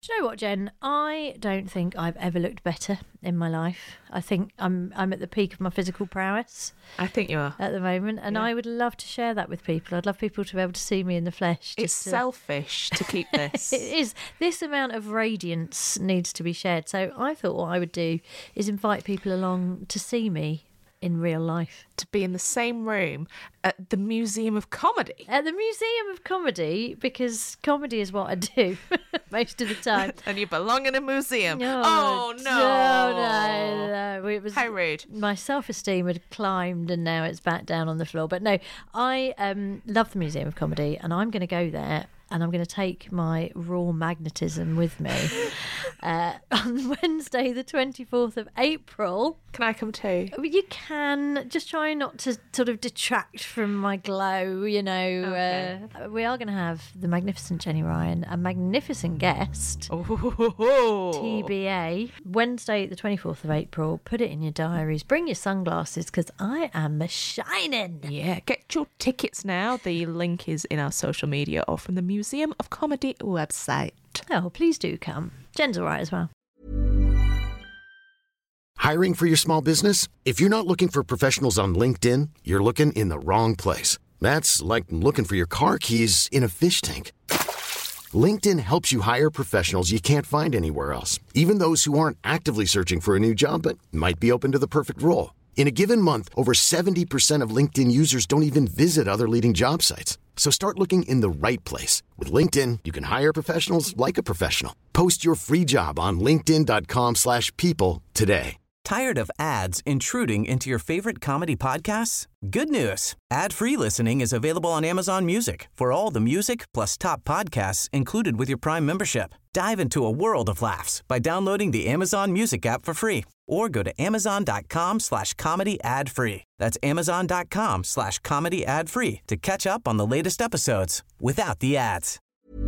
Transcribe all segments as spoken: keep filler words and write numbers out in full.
Do you know what, Jen? I don't think I've ever looked better in my life. I think I'm I'm at the peak of my physical prowess. I think you are. At the moment. And yeah. I would love to share that with people. I'd love people to be able to see me in the flesh. It's to... selfish to keep this. It is. This amount of radiance needs to be shared. So I thought what I would do is invite people along to see me in real life. To be in the same room at the Museum of Comedy. At the Museum of Comedy, because comedy is what I do most of the time. And you belong in a museum. Oh, oh no. No, no, no. It was, how rude. My self-esteem had climbed and now it's back down on the floor. But no, I um, love the Museum of Comedy and I'm going to go there and I'm going to take my raw magnetism with me uh, on Wednesday, the twenty-fourth of April. Can I come too? You can. Just try not to sort of detract from my glow, you know. Okay. Uh, we are going to have the magnificent Jenny Ryan, a magnificent guest. Oh. T B A. Wednesday, the twenty-fourth of April. Put it in your diaries. Bring your sunglasses because I am shining. Yeah, get your tickets now. The link is in our social media or from the Museum of Comedy website. Oh, please do come. Jen's all right as well. Hiring for your small business? If you're not looking for professionals on LinkedIn, you're looking in the wrong place. That's like looking for your car keys in a fish tank. LinkedIn helps you hire professionals you can't find anywhere else, even those who aren't actively searching for a new job but might be open to the perfect role. In a given month, over seventy percent of LinkedIn users don't even visit other leading job sites. So start looking in the right place. With LinkedIn, you can hire professionals like a professional. Post your free job on linkedin.com slash people today. Tired of ads intruding into your favorite comedy podcasts? Good news. Ad-free listening is available on Amazon Music for all the music plus top podcasts included with your Prime membership. Dive into a world of laughs by downloading the Amazon Music app for free or go to amazon.com slash comedy ad free. That's amazon.com slash comedy ad free to catch up on the latest episodes without the ads.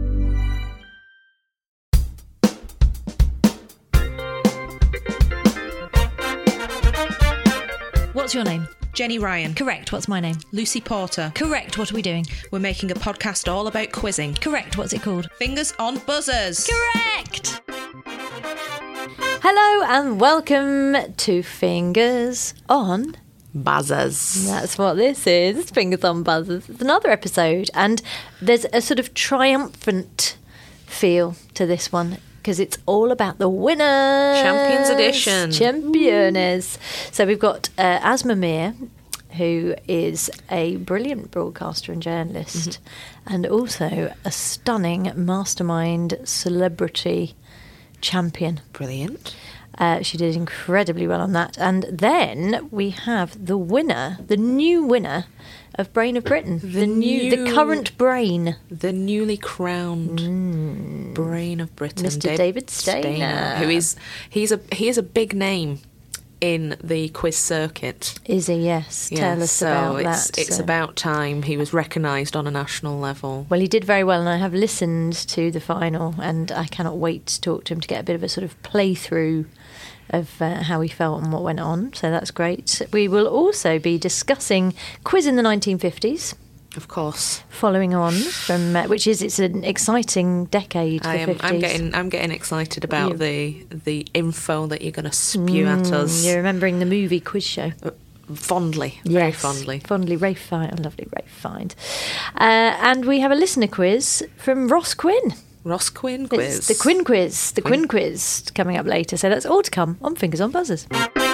What's your name? Jenny Ryan. Correct. What's my name? Lucy Porter. Correct. What are we doing? We're making a podcast all about quizzing. Correct. What's it called? Fingers on Buzzers. Correct. Hello and welcome to Fingers on Buzzers. That's what this is. Fingers on Buzzers. It's another episode and there's a sort of triumphant feel to this one. Because it's all about the winners. Champions Edition. Championers. So we've got uh, Asma Mir, who is a brilliant broadcaster and journalist, mm-hmm. and also a stunning mastermind celebrity champion. Brilliant. Uh, she did incredibly well on that. And then we have the winner, the new winner of Brain of Britain. The, the new, new, the current brain. The newly crowned mm. Brain of Britain. Mister David, David Stainer. Stainer. Who is, he's a, he is a big name in the quiz circuit. Is he? Yes. Yeah, Tell us so about it's, that. It's so. about time he was recognised on a national level. Well, he did very well, and I have listened to the final, and I cannot wait to talk to him to get a bit of a sort of playthrough of uh, how he felt and what went on. So that's great. We will also be discussing quiz in the nineteen fifties. Of course. Following on from, uh, which is, it's an exciting decade, I the am, fifties. I'm getting, I'm getting excited about you, the the info that you're going to spew mm, at us. You're remembering the movie quiz show. Uh, fondly, yes, very fondly. Fondly, Rafe Find, a lovely Rafe Find. Uh, and we have a listener quiz from Ross Quinn. Ross Quinn quiz. It's the Quinn quiz, the Quinn. Quinn quiz coming up later. So that's all to come on Fingers on Buzzers.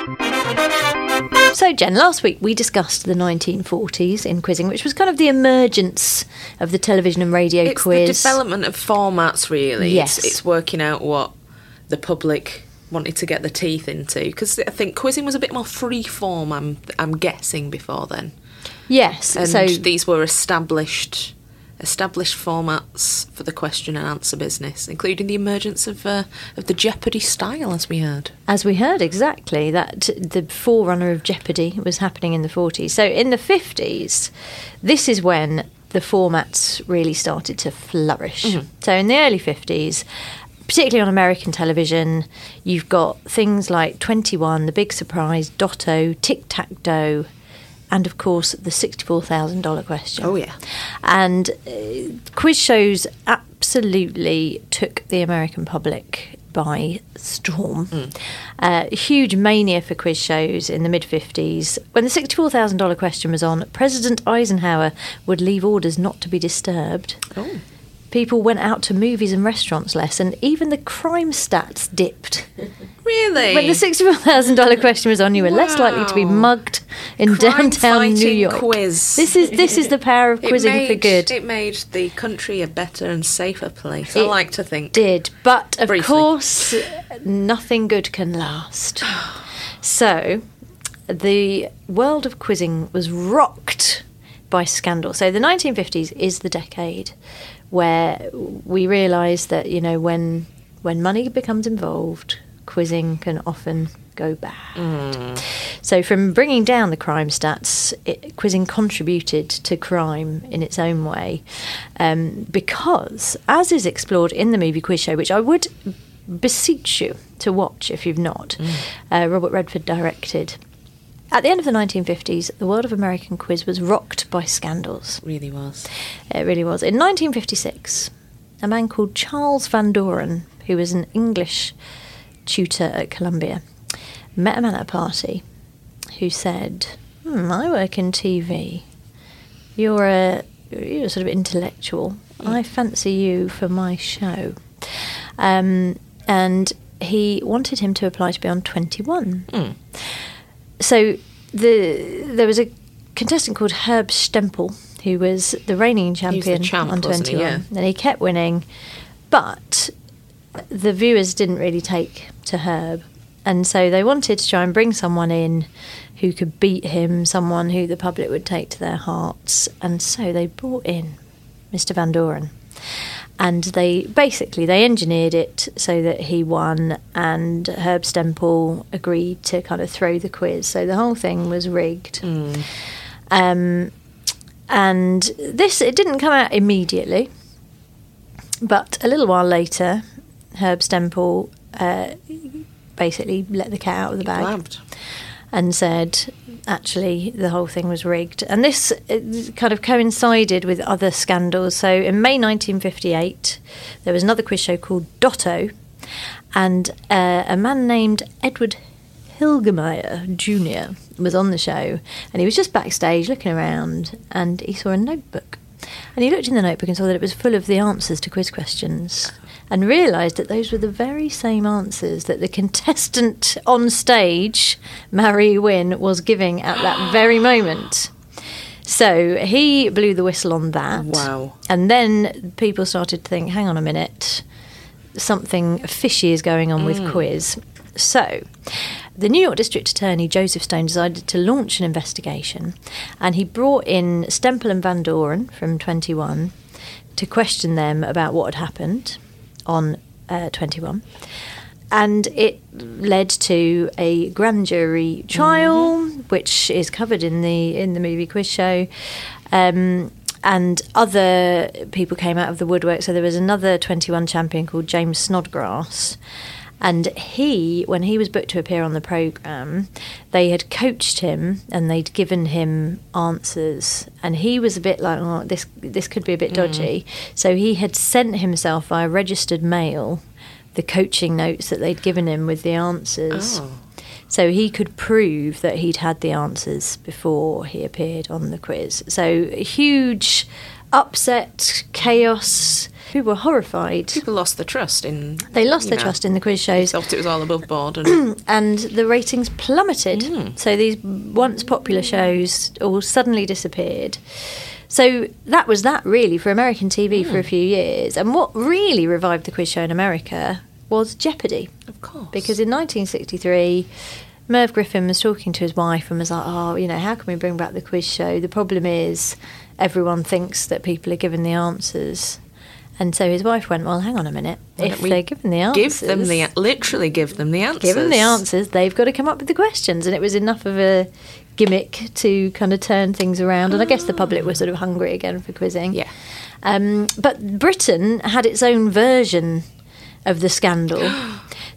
So, Jen, last week we discussed the nineteen forties in quizzing, which was kind of the emergence of the television and radio it's quiz. It's the development of formats, really. Yes. It's, it's working out what the public wanted to get their teeth into. Because I think quizzing was a bit more free form, I'm, I'm guessing, before then. Yes. And so these were established... established formats for the question and answer business, including the emergence of uh, of the Jeopardy style, as we heard. As we heard, exactly. That the forerunner of Jeopardy was happening in the forties. So in the fifties, this is when the formats really started to flourish. Mm-hmm. So in the early fifties, particularly on American television, you've got things like twenty-one, The Big Surprise, Dotto, Tic-Tac-Toe, and, of course, the sixty-four thousand dollars question. Oh, yeah. And uh, quiz shows absolutely absolutely took the American public by storm. Mm. Uh, huge mania for quiz shows in the mid-fifties. When the sixty-four thousand dollars question was on, President Eisenhower would leave orders not to be disturbed. Oh. People went out to movies and restaurants less, and even the crime stats dipped. Really? When the sixty-four thousand dollars question was on, you were wow. less likely to be mugged in crime downtown New York. Quiz. This is this is the power of quizzing made, for good. It made the country a better and safer place. I it like to think. Did, but of Briefly. course, nothing good can last. So, the world of quizzing was rocked by scandal. So the nineteen fifties is the decade where we realise that, you know, when when money becomes involved, quizzing can often go bad. Mm. So from bringing down the crime stats, it, quizzing contributed to crime in its own way, um, because, as is explored in the movie Quiz Show, which I would beseech you to watch if you've not, mm. uh, Robert Redford directed. At the end of the nineteen fifties, the world of American quiz was rocked by scandals. It really was. It really was. In nineteen fifty-six, a man called Charles Van Doren, who was an English tutor at Columbia, met a man at a party who said, hmm, I work in T V. You're a you're sort of intellectual. Mm. I fancy you for my show. Um, and he wanted him to apply to be on twenty-one. Mm. So the there was a contestant called Herb Stempel, who was the reigning champion the champ, on twenty-one, he? Yeah. and he kept winning, but the viewers didn't really take to Herb, and so they wanted to try and bring someone in who could beat him, someone who the public would take to their hearts, and so they brought in Mister Van Doren. And they basically they engineered it so that he won, and Herb Stempel agreed to kind of throw the quiz. So the whole thing was rigged. Mm. Um, and this it didn't come out immediately, but a little while later, Herb Stempel uh, basically let the cat out of the bag. Blabbed. And said, actually, the whole thing was rigged. And this kind of coincided with other scandals. So in May nineteen fifty-eight, there was another quiz show called Dotto, and uh, a man named Edward Hilgemeyer Junior was on the show, and he was just backstage looking around, and he saw a notebook. And he looked in the notebook and saw that it was full of the answers to quiz questions, and realised that those were the very same answers that the contestant on stage, Mary Wynn, was giving at that very moment. So he blew the whistle on that. Wow. And then people started to think, hang on a minute, something fishy is going on mm. with quiz. So the New York District Attorney, Joseph Stone, decided to launch an investigation, and he brought in Stempel and Van Doren from twenty-one to question them about what had happened on uh, twenty-one. And it led to a grand jury trial, mm-hmm. which is covered in the in the movie Quiz Show. Um, and other people came out of the woodwork. So there was another twenty-one champion called James Snodgrass. And he, when he was booked to appear on the programme, they had coached him and they'd given him answers. And he was a bit like, oh, this this could be a bit dodgy. Mm. So he had sent himself via registered mail the coaching notes that they'd given him with the answers. Oh. So he could prove that he'd had the answers before he appeared on the quiz. So huge upset, chaos. People were horrified. People lost their trust in... They lost their know, trust in the quiz shows. They thought it was all above board. And, and the ratings plummeted. Mm. So these once popular shows all suddenly disappeared. So that was that, really, for American T V mm. for a few years. And what really revived the quiz show in America was Jeopardy. Of course. Because in nineteen sixty-three... Merv Griffin was talking to his wife and was like, oh, you know, how can we bring back the quiz show? The problem is everyone thinks that people are given the answers. And so his wife went, well, hang on a minute. If they're given the answers... Give them the... Literally give them the answers. Give them the answers. They've got to come up with the questions. And it was enough of a gimmick to kind of turn things around. And I guess the public were sort of hungry again for quizzing. Yeah. Um, but Britain had its own version of the scandal. So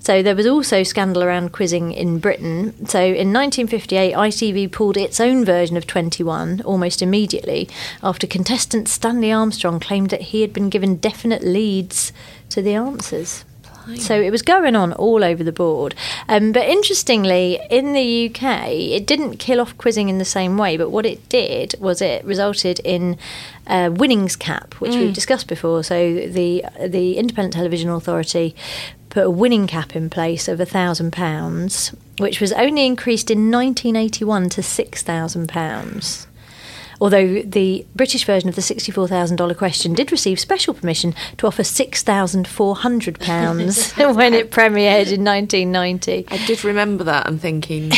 So there was also scandal around quizzing in Britain. So in nineteen fifty-eight, I T V pulled its own version of twenty-one almost immediately after contestant Stanley Armstrong claimed that he had been given definite leads to the answers. So it was going on all over the board. Um, but interestingly, in the U K, it didn't kill off quizzing in the same way, but what it did was it resulted in a winnings cap, which mm. we've discussed before. So the the Independent Television Authority put a winning cap in place of one thousand pounds, which was only increased in nineteen eighty-one to six thousand pounds. Although the British version of the sixty-four thousand dollars question did receive special permission to offer six thousand four hundred pounds when it premiered in nineteen ninety. I did remember that and thinking...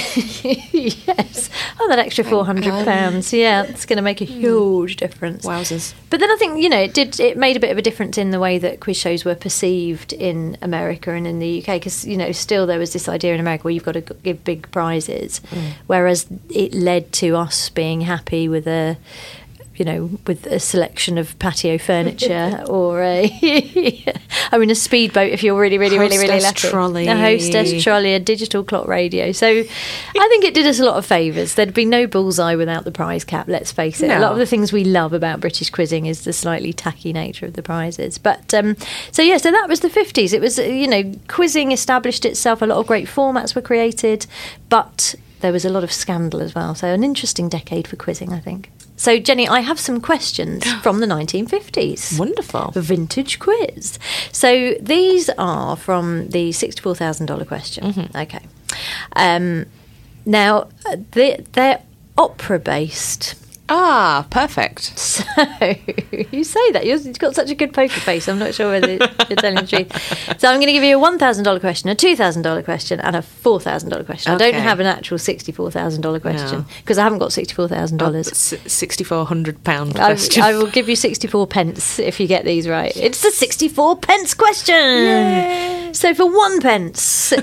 yes. Oh, that extra four hundred pounds. Yeah, it's going to make a huge difference. Wowzers. But then I think, you know, it did. It made a bit of a difference in the way that quiz shows were perceived in America and in the U K, because, you know, still there was this idea in America where you've got to give big prizes, mm. whereas it led to us being happy with a, you know, with a selection of patio furniture or a, I mean, a speedboat if you're really, really, really, really lucky. Trolley. A hostess trolley, a digital clock radio. So I think it did us a lot of favours. There'd be no bullseye without the prize cap, let's face it. No. A lot of the things we love about British quizzing is the slightly tacky nature of the prizes. But, um, so yeah, so that was the fifties. It was, you know, quizzing established itself. A lot of great formats were created, but there was a lot of scandal as well. So an interesting decade for quizzing, I think. So, Jenny, I have some questions from the nineteen fifties. Wonderful. Vintage quiz. So, these are from the sixty-four thousand dollars question. Mm-hmm. Okay. Um, now, they, they're opera-based. Ah, perfect. So, you say that. You've got such a good poker face. I'm not sure whether you're telling the truth. So I'm going to give you a one thousand dollars question, a two thousand dollars question, and a four thousand dollars question. Okay. I don't have an actual sixty-four thousand dollars question because no. I haven't got sixty-four thousand dollars. Oh, six thousand four hundred pounds question. I, I will give you sixty-four pence if you get these right. It's the sixty-four pence question. Yay. So for one pence,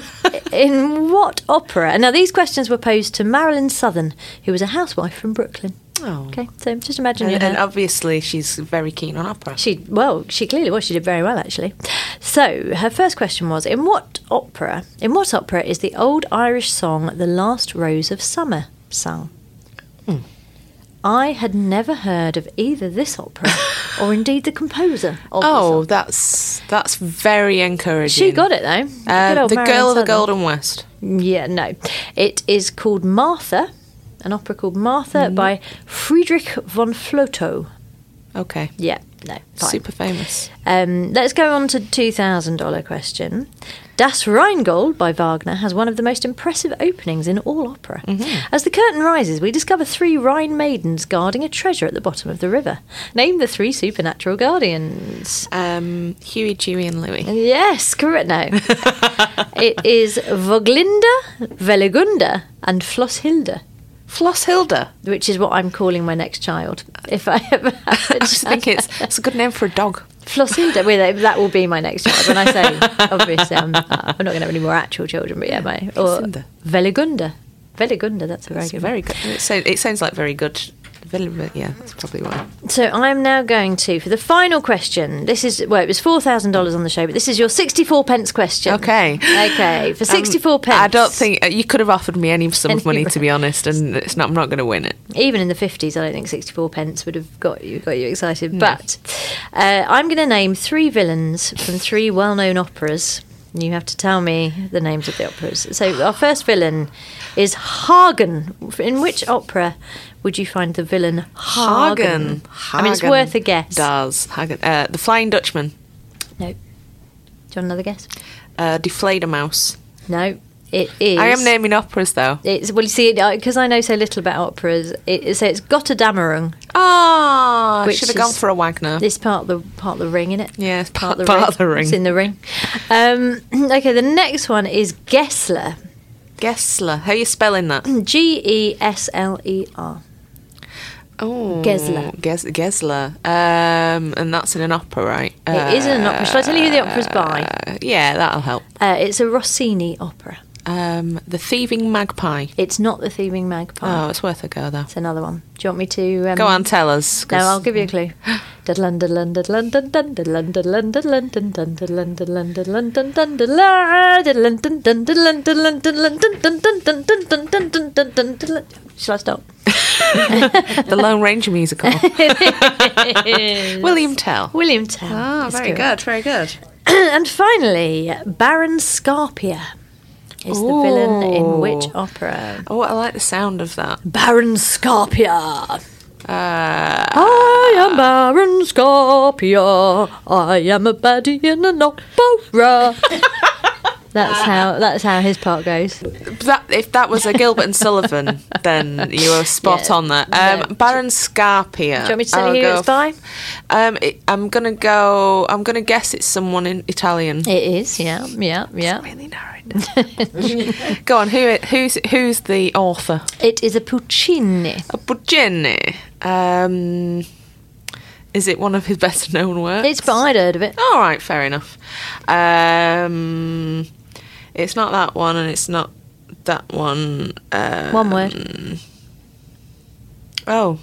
in what opera? Now, these questions were posed to Marilyn Southern, who was a housewife from Brooklyn. Oh. Okay, so just imagine and, you and obviously she's very keen on opera. She well, she clearly was. She did very well, actually. So her first question was: In what opera? In what opera is the old Irish song "The Last Rose of Summer" sung? Mm. I had never heard of either this opera or indeed the composer of Oh, this that's that's very encouraging. She got it though. Uh, the Marion Girl of the Southern. Golden West. Yeah, no, it is called Martha. An opera called Martha mm. by Friedrich von Flotow. Okay. Yeah, no, fine. Super famous. Um, let's go on to two thousand dollars question. Das Rheingold by Wagner has one of the most impressive openings in all opera. Mm-hmm. As the curtain rises, we discover three Rhine maidens guarding a treasure at the bottom of the river. Name the three supernatural guardians. Um, Huey, Dewey and Louie. Yes, correct. No. It is Voglinde, Velegunda and Flosshilde. Flosshilde, which is what I'm calling my next child. If I ever have I was thinking it's, it's a good name for a dog. Flosshilde, well, that will be my next child. When I say, obviously, I'm, I'm not going to have any more actual children, but yeah, my or Velegunda, Velegunda. That's a very that's good. Very one. good. It sounds, it sounds like very good. Yeah, that's probably why. So I'm now going to, for the final question, this is, well, it was four thousand dollars on the show, but this is your sixty-four pence question. Okay. Okay, for sixty-four um, pence. I don't think, uh, you could have offered me any sum of money, to be honest, and it's not, I'm not going to win it. Even in the fifties, I don't think sixty-four pence would have got you got you excited. No. But uh, I'm going to name three villains from three well-known operas. And you have to tell me the names of the operas. So our first villain is Hagen. In which opera would you find the villain Hagen? Hagen. I mean, it's worth a guess. Does Hagen? Uh, the Flying Dutchman. No. Do you want another guess? Uh, Die Fledermaus. No. It is. I am naming operas though. It's well, you see, because I know so little about operas. It, so it's Gotterdammerung. Ah, oh, should have gone for a Wagner. This part of the part of the ring, in it. Yeah, it's part, part, of, the part of the ring. It's in the ring. Um, okay, the next one is Gessler. Gessler. How are you spelling that? G E S L E R. Oh, Gessler. Ges- Gessler. Um, and that's in an opera, right? It uh, is in an opera. Shall I tell you who the opera's by? Uh, yeah, that'll help. Uh, it's a Rossini opera. Um, the Thieving Magpie. It's not the Thieving Magpie. Oh, it's worth a go, though. It's another one. Do you want me to... Um, Go on, tell us. No, I'll give you a clue. London, London, London, London, London, London, London, London, London, London, London, London, London, London, London, London, London, London, London, London. Shall I stop? The Lone Ranger musical. William Tell. William Tell. Ah, very good, very good. And finally, Baron Scarpia is the villain in which opera? Oh, I like the sound of that. Baron Scarpia. Uh, I am Baron Scarpia. I am a baddie in an opera. That's how. That's how his part goes. that, if that was a Gilbert and Sullivan, then you were spot Yeah, on there. Um, yeah. Baron Scarpia. Do you want me to tell I'll you who go it's by? Um, it, I'm gonna go. I'm gonna guess it's someone in Italian. It is. Yeah. Yeah. Yeah. Really narrowed it. Go on. Who? Who's who's the author? It is a Puccini. A Puccini. Um, is it one of his better known works? It's but I'd heard of it. All right, fair enough. Um, it's not that one, and it's not that one. Um, One word. Oh.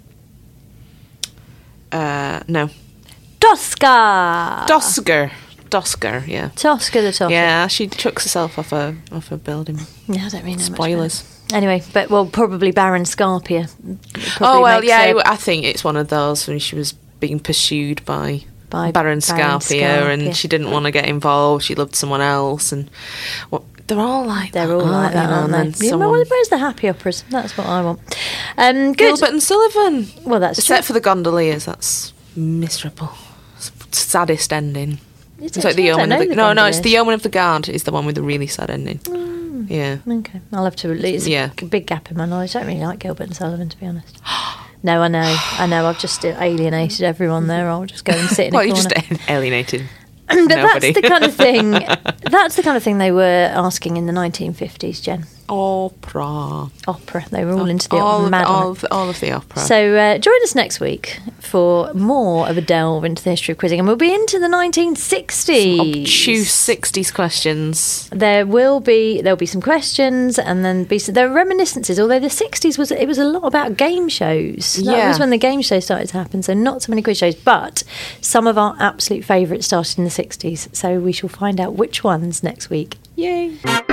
Uh, no. Tosca. Dosker. Dosker, yeah. Tosca the Tosca. Yeah, she chucks herself off a off a building. Yeah, I don't really know much about Spoilers. it. Anyway, but well, probably Baron Scarpia. Probably Oh, well, makes yeah, a- I think it's one of those when she was being pursued by, By Baron Baron Scarpia, Scarpia. and she didn't want to get involved. She loved someone else, and well, they're all like They're that, all like aren't that, they? aren't And they? then You know, someone- where's the happy operas? That's what I want. Um, good. Gilbert and Sullivan. Well, that's Except true. for the gondoliers, that's miserable. Saddest ending. Is It's it? like the I don't Yeoman know of the, the no, no, it's Gondoliers. the Yeoman of the Guard is the one with the really sad ending. Yeah. Okay, I'll have to. It's Yeah. a big gap in my knowledge. I don't really like Gilbert and Sullivan, to be honest. No, I know, I know. I've just alienated everyone there. I'll just go and sit in Well, a you corner. just alienated. but nobody. that's the kind of thing. That's the kind of thing they were asking in the nineteen fifties, Jen. Opera. Opera. They were all into the all, opera. of, Mad on all, it. of, all of the opera. So uh, join us next week for more of a delve into the history of quizzing, and we'll be into the nineteen sixties. Obtuse sixties questions. There will be there'll be some questions, and then be some, there are reminiscences. Although the sixties was it was a lot about game shows. That Yeah. was when the game show started to happen. So not so many quiz shows, but some of our absolute favourites started in the sixties. So we shall find out which ones next week. Yay!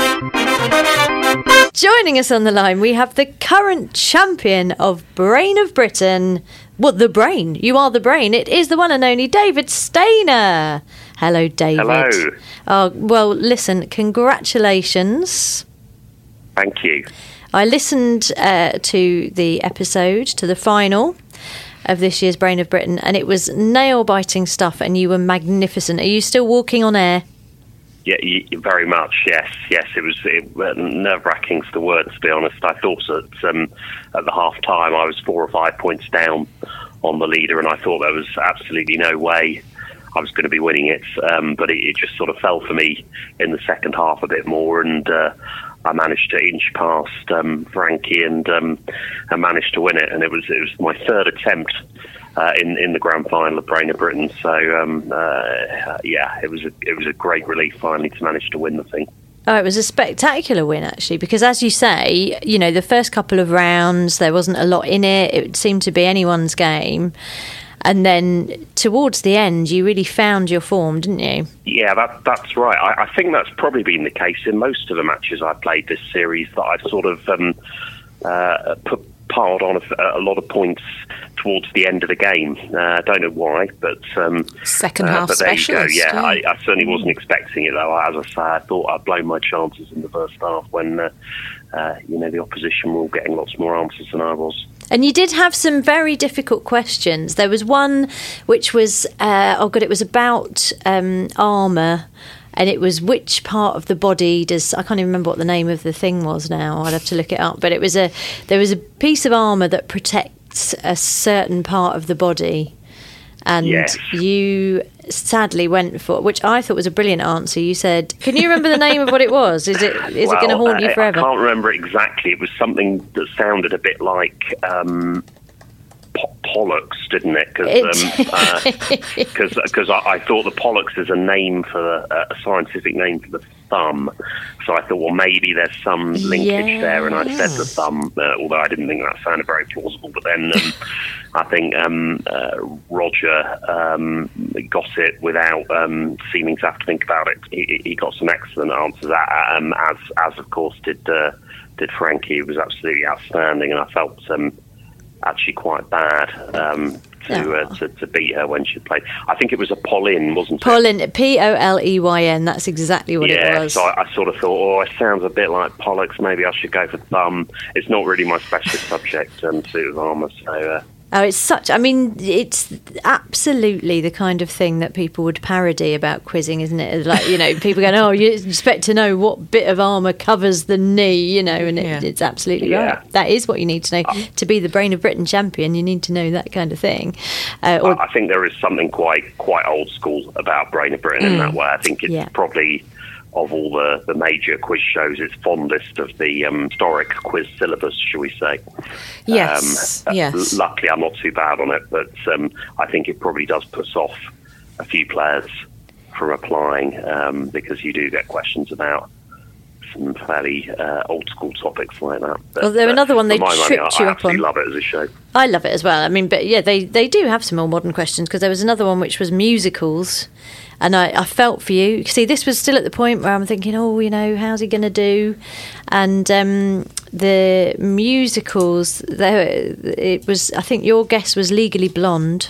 Joining us on the line, we have the current champion of Brain of Britain. Well, the brain. You are the brain. It is the one and only David Stainer. Hello, David. Hello. Oh, well, listen, congratulations. Thank you. I listened uh, to the episode, to the final of this year's Brain of Britain, and it was nail-biting stuff, and you were magnificent. Are you still walking on air? Yeah, y- very much. Yes, yes. It was it, uh, nerve-wracking's the word. To be honest, I thought at um, at the half time I was four or five points down on the leader, and I thought there was absolutely no way I was going to be winning it. Um, but it, it just sort of fell for me in the second half a bit more, and uh, I managed to inch past um, Frankie and um, and managed to win it. And it was it was my third attempt. Uh, in in the grand final of Brain of Britain, so um, uh, yeah, it was a it was a great relief finally to manage to win the thing. Oh, it was a spectacular win, actually, because as you say, you know, the first couple of rounds, there wasn't a lot in it. It seemed to be anyone's game. And then towards the end, you really found your form, didn't you? Yeah, that, that's right. I, I think that's probably been the case in most of the matches I played this series, that I've sort of um, uh, put, piled on a, a lot of points towards the end of the game. I uh, don't know why, but um, Second uh, half but there you go. specialist, Yeah, yeah. I, I certainly wasn't expecting it, though. As I say, I thought I'd blown my chances in the first half when uh, uh, you know, the opposition were all getting lots more answers than I was. And you did have some very difficult questions. There was one which was, uh, oh God, it was about um, armour. And it was which part of the body does, I can't even remember what the name of the thing was now. I'd have to look it up. But it was a, there was a piece of armour that protects a certain part of the body. And Yes. you sadly went for, which I thought was a brilliant answer. You said, can you remember the name of what it was? Is it is well, it going to haunt you uh, forever? I can't remember exactly. It was something that sounded a bit like um, po- pollux, didn't it? Because It- because I, I thought the pollux is a name for the, uh, a scientific name for the thumb. So I thought, well, maybe there's some linkage there, and I said the thumb, uh, although I didn't think that sounded very plausible. But then um, I think um, uh, Roger um, got it without um, seeming to have to think about it. He, he got some excellent answers, uh, um, as as of course did uh, did Frankie. It was absolutely outstanding, and I felt um, actually quite bad um, to, uh, to to beat her when she played. I think it was a Pauline, wasn't it? Pauline, P O L E Y N, that's exactly what yeah, it was. so I, I sort of thought, oh, it sounds a bit like Pollux. Maybe I should go for thumb. It's not really my specialist subject, um, suit of armour. So uh, Oh, it's such, I mean, it's absolutely the kind of thing that people would parody about quizzing, isn't it? Like, you know, people going, oh, you expect to know what bit of armour covers the knee, you know, and it, Yeah. it's absolutely Yeah. right. That is what you need to know. To be the Brain of Britain champion, you need to know that kind of thing. Uh, or, I I think there is something quite quite old school about Brain of Britain in that way. I think it's Yeah. probably, of all the, the major quiz shows, it's fondest of the um, historic quiz syllabus, shall we say. Yes, Um, uh, yes. Luckily, I'm not too bad on it, but um, I think it probably does put off a few players from applying, um, because you do get questions about some fairly uh, old school topics like that. But, Well, there- uh, another one for they my money, tripped I, you I up absolutely on. love it as a show. I love it as well. I mean, but yeah, they, they do have some more modern questions, because there was another one which was musicals. And I, I felt for you. See, this was still at the point where I'm thinking, oh, you know, how's he going to do? And um, the musicals, there, it was, I think your guess was Legally Blonde.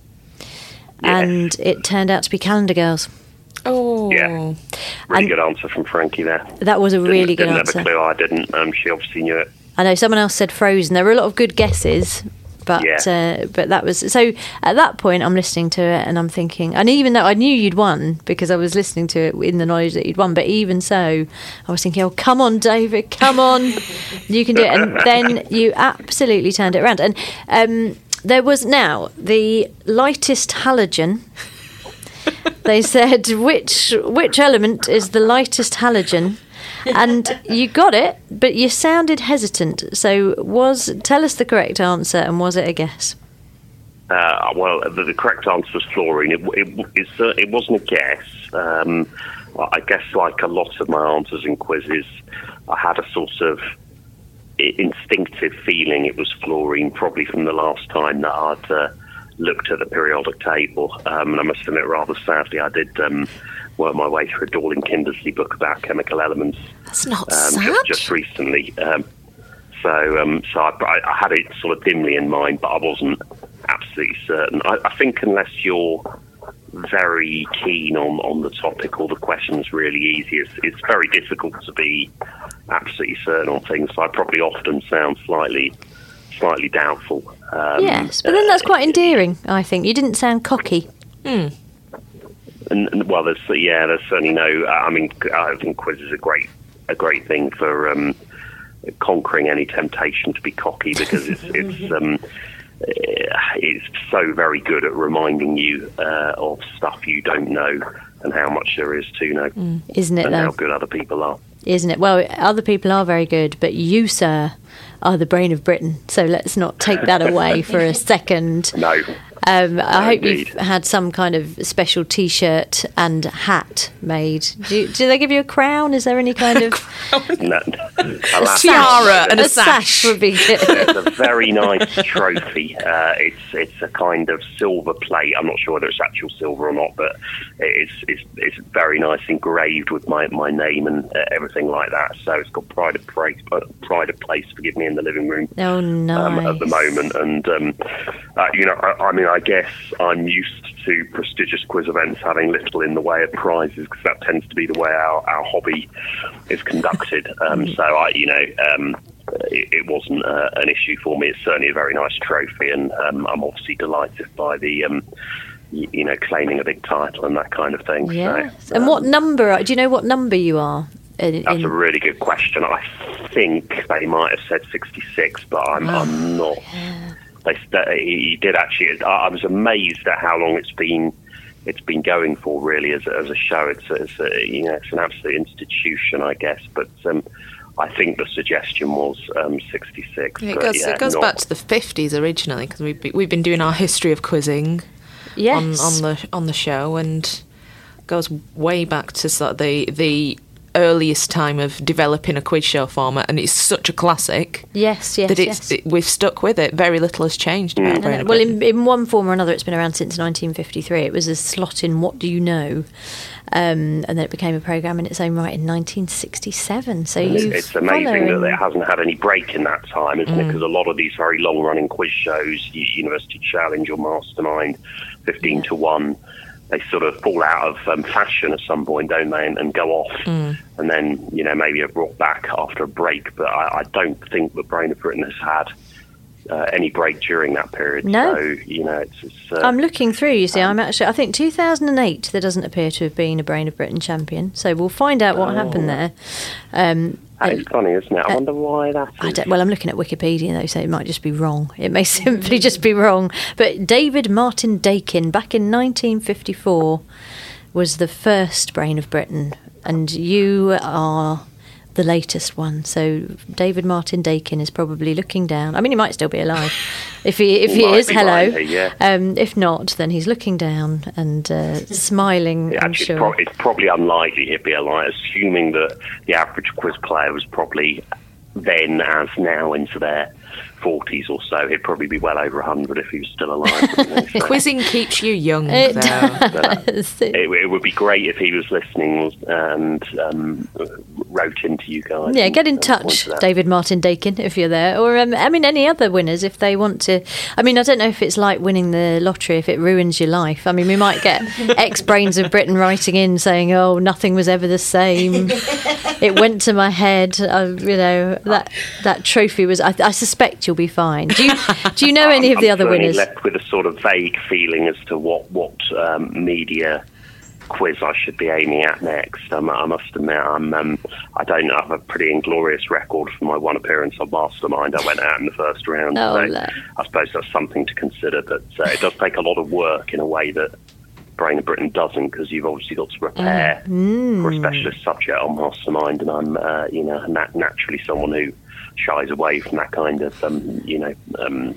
And it turned out to be Calendar Girls. Oh, Yeah. Really And- good answer from Frankie there. That was a really good didn't answer. have a clue. I didn't. Um, she obviously knew it. I know someone else said Frozen. There were a lot of good guesses, but Yeah. uh, but that was so. At that point, I'm listening to it and I'm thinking, and even though I knew you'd won because I was listening to it in the knowledge that you'd won, but even so, I was thinking, oh, come on, David, come on, you can do it. And then you absolutely turned it around. And um, there was now the lightest halogen. They said which which element is the lightest halogen. And you got it, but you sounded hesitant. So, was tell us the correct answer, and was it a guess? Uh, well, the, the correct answer was fluorine. It, it, it's, uh, it wasn't a guess. Um, I guess, like a lot of my answers in quizzes, I had a sort of i- instinctive feeling it was fluorine, probably from the last time that I'd uh, looked at the periodic table. Um, and I must admit, rather sadly, I did um, work my way through a Dorling Kindersley book about chemical elements. that's not um, sad. just, just recently. Um, so um, so I, I had it sort of dimly in mind, but I wasn't absolutely certain. I, I think unless you're very keen on, on the topic or the question's really easy, it's, it's very difficult to be absolutely certain on things. So I probably often sound slightly slightly doubtful. Um, Yes, but then that's quite endearing. I think you didn't sound cocky. And, and well, there's yeah, there's certainly no. I mean, I think quiz is a great a great thing for um, conquering any temptation to be cocky, because it's it's um, it's so very good at reminding you uh, of stuff you don't know and how much there is to know, Isn't it, and though? how good other people are. Isn't it? Well, other people are very good, but you, sir, are the brain of Britain. So let's not take that away for a second. No. Um, I hope indeed. you've had some kind of special T-shirt and hat made. Do, you, do they give you a crown? Is there any kind of No. Alas, tiara and a a sash would be good. It's a very nice trophy. Uh, it's it's a kind of silver plate. I'm not sure whether it's actual silver or not, but it's it's it's very nice, engraved with my, my name and uh, everything like that. So it's got pride of place, pride of place. Forgive me, in the living room Oh, nice. um, at the moment. And um, uh, you know, I, I mean, I guess I'm used to prestigious quiz events having little in the way of prizes, because that tends to be the way our, our hobby is conducted. Um, so I, you know. Um, It, it wasn't uh, an issue for me. It's certainly a very nice trophy, and um, I'm obviously delighted by the, um, y- you know, claiming a big title and that kind of thing. Yes. So, And um, what number? are- Do you know what number you are? In, That's in- a really good question. I think they might have said sixty-six, but I'm, I'm not. They, they, he did actually. I I was amazed at how long it's been. It's been going for, really, as a, as a show. It's, a, it's a, you know, it's an absolute institution, I guess. But um, I think the suggestion was um, sixty-six. Yeah, it but goes, yeah, it goes not, back to the fifties originally, because we've, be, we've been doing our history of quizzing Yes. on, on the on the show, and goes way back to sort of the the earliest time of developing a quiz show format, and it's such a classic Yes, yes, that it's yes. it, we've stuck with it. Very little has changed about No, Brain no. of Well, Britain. in, in one form or another, it's been around since nineteen fifty-three. It was a slot in What Do You Know? Um, and then it became a programme in its own right in nineteen sixty-seven. So It's, you it's amazing follow that it in- hasn't had any break in that time, isn't it? Mm. Because a lot of these very long-running quiz shows, U- University Challenge or Mastermind, fifteen to one, they sort of fall out of um, fashion at some point, don't they, and, and go off. Mm. And then, you know, maybe are brought back after a break. But I, I don't think the Brain of Britain has had uh, any break during that period. No. So, you know, it's... it's uh, I'm looking through, you see, I'm actually, I think two thousand eight, there doesn't appear to have been a Brain of Britain champion. So we'll find out what happened there. Um, that is funny, isn't it? I uh, wonder why that is. I don't, well, I'm looking at Wikipedia, though, so it might just be wrong. It may simply just be wrong. But David Martin Dakin, back in nineteen fifty-four, was the first Brain of Britain, and you are the latest one. So David Martin Dakin is probably looking down. I mean, he might still be alive. If he if He he might is, be, hello. might he? Yeah. Um, if not, then he's looking down and uh, smiling, Yeah, I'm actually, sure. it's, pro- it's probably unlikely he'd be alive, assuming that the average quiz player was probably then, as now, into their forties or so. He'd probably be well over one hundred if he was still alive. wouldn't he? So, Quizzing keeps you young, It though. does. it, it would be great if he was listening and um, wrote into you guys. Yeah, and- get in and touch, pointed out. David Martin Dakin, if you're there. Or, um, I mean, any other winners if they want to. I mean, I don't know if it's like winning the lottery, if it ruins your life. I mean, we might get ex-Brains of Britain writing in saying, oh, nothing was ever the same. It went to my head. I, you know, that that trophy was... I, I suspect you'll be fine. Do you, do you know any I'm, of the I'm other certainly winners? left with a sort of vague feeling as to what, what um, media quiz I should be aiming at next. Um, I must admit, I'm, um, I don't have a pretty inglorious record for my one appearance on Mastermind. I went out in the first round. Oh, so no. I suppose that's something to consider, but uh, it does take a lot of work in a way that Brain of Britain doesn't, because you've obviously got to prepare Mm. for a specialist subject on Mastermind, and I'm, uh, you know, nat- naturally someone who shies away from that kind of, um, you know, um,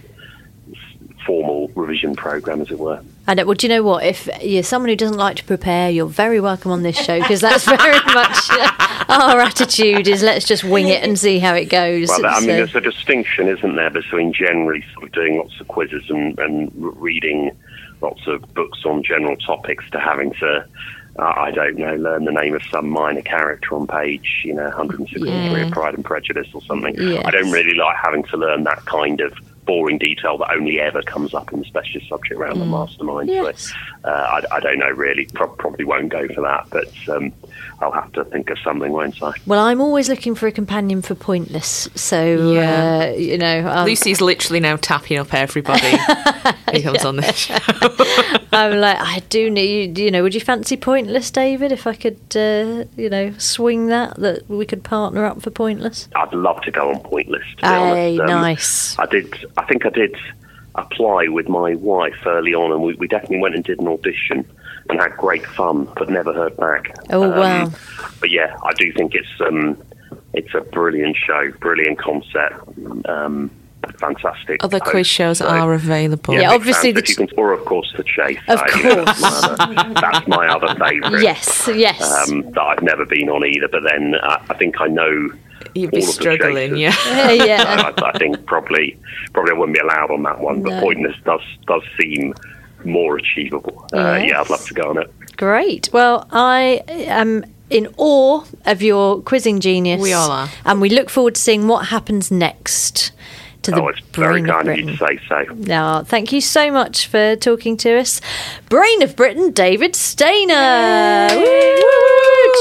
formal revision program, as it were. I know, well, do you know what? If you're someone who doesn't like to prepare, you're very welcome on this show, because that's very much uh, our attitude is let's just wing it and see how it goes. Well, I mean, So- there's a distinction, isn't there, between generally sort of doing lots of quizzes and, and reading lots of books on general topics to having to, uh, I don't know, learn the name of some minor character on page, you know, one hundred sixty-three Yeah. of Pride and Prejudice or something. Yes. I don't really like having to learn that kind of boring detail that only ever comes up in the specialist subject round the Mastermind. Yes. So, uh, I, I don't know, really. Pro- probably won't go for that, but um, I'll have to think of something, won't I? Well, I'm always looking for a companion for Pointless, so Yeah. uh, you know, I'm, Lucy's literally now tapping up everybody who comes on this show. I'm like, I do need, you know, would you fancy Pointless, David? If I could, uh, you know, swing that, that we could partner up for Pointless. I'd love to go on Pointless, to be Aye, honest. Um, nice. I did. I think I did apply with my wife early on, and we, we definitely went and did an audition and had great fun, but never heard back. Oh, Um, wow. But yeah, I do think it's um, it's a brilliant show, brilliant concept, um, fantastic. Other host. quiz shows So, are available. Yeah, big obviously fans. the If you can, or of course the Chase. Of Uh, you know, course. that's my other, that's my other favourite. Yes, yes. Um, that I've never been on either, but then uh, I think I know. You'd be all of the struggling, Chasers. yeah. Yeah, yeah. I, I think probably probably I wouldn't be allowed on that one, but No. Pointless does does seem more achievable. Uh, Yes. Yeah, I'd love to go on it. Great. Well, I am in awe of your quizzing genius. We all are. And we look forward to seeing what happens next to the Oh, it's very Brain of kind of you Britain. to say so. No, thank you so much for talking to us. Brain of Britain, David Stainer. Woo, woo, woo,